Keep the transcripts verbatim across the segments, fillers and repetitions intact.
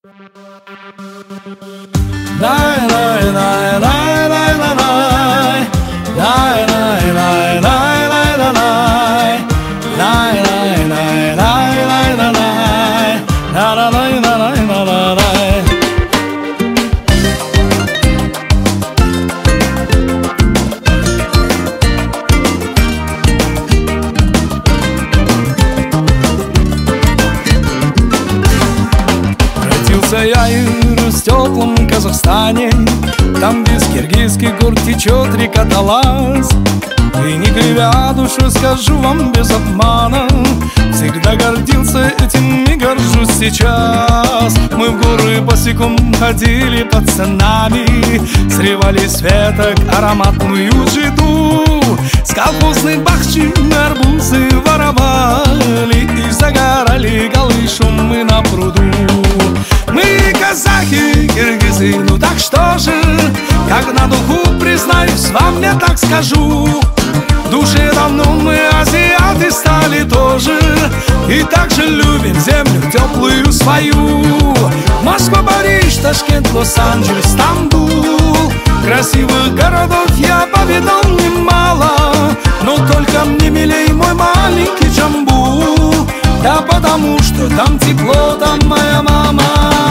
Я и в теплом Казахстане, там без киргизских гор течет река Талас. И не кривя душу, скажу вам без обмана, всегда гордился этим и горжусь сейчас. Мы в горы босиком ходили пацанами, срывали с веток ароматную жиду. С колхозной бахчи арбузы воровали и загорали голышом мы на пруду. Мы казахи, киргизы, ну так что же, как на духу признаюсь вам, я так скажу. В душе давно мы азиаты стали тоже, и также любим землю теплую свою. Москва, Париж, Ташкент, Лос-Анджелес, Стамбул. Красивых городов я повидал немало, но только мне милей мой маленький Джамбул. Да потому что там тепло, там моя мама.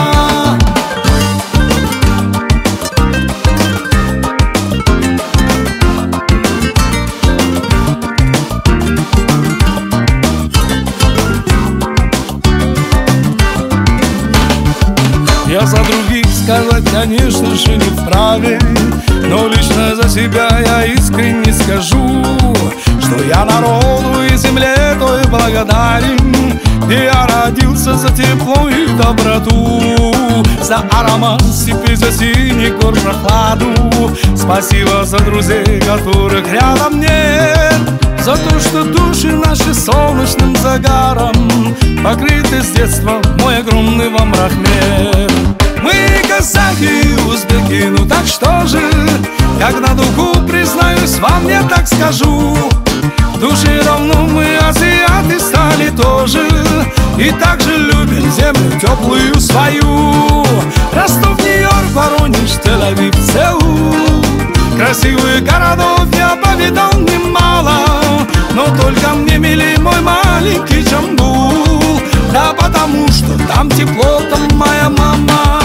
Я за других сказать, конечно же, не вправе, но лично за себя я искренне скажу, что я народу и земле той благодарен, где я родился, за тепло и доброту, за аромат степи, за синий гор прохладу. Спасибо за друзей, которых рядом нет, за то, что души наши солнечным загаром покрыты с детства, мой огромный вам рахмет. Мы казахи, узбеки, ну так что же, как на духу признаюсь вам, я так скажу. В душе давно мы азиаты стали тоже, и также любим землю теплую свою. Ростов, Нью-Йорк, Воронеж, Тель-Авив, Сеул. Красивых городов я повидал немало, но только мне милей мой маленький Джамбул. Да потому что там тепло, там моя мама.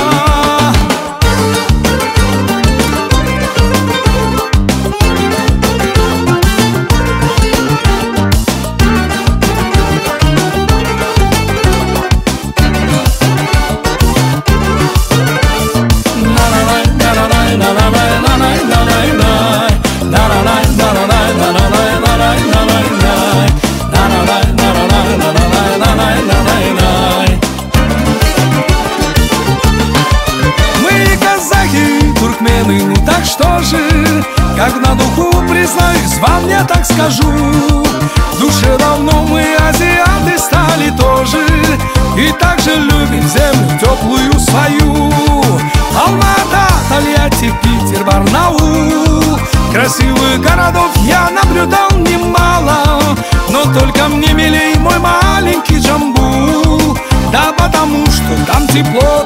Ну так что же, как на духу признаюсь вам, я так скажу. В душе давно мы азиаты стали тоже, и также любим землю теплую свою. Алма-Ата, Тольятти, Питер, Барнаул. Красивых городов я наблюдал немало, но только мне милей мой маленький Джамбул. Да потому что там тепло,